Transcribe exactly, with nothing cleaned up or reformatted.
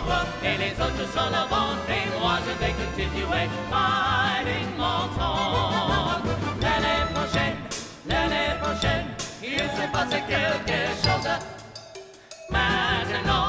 l'ombre et les autres sur le vent. Et moi je vais continuer à les m'entendre. L'année prochaine, l'année prochaine, il s'est passé quelque chose. Maintenant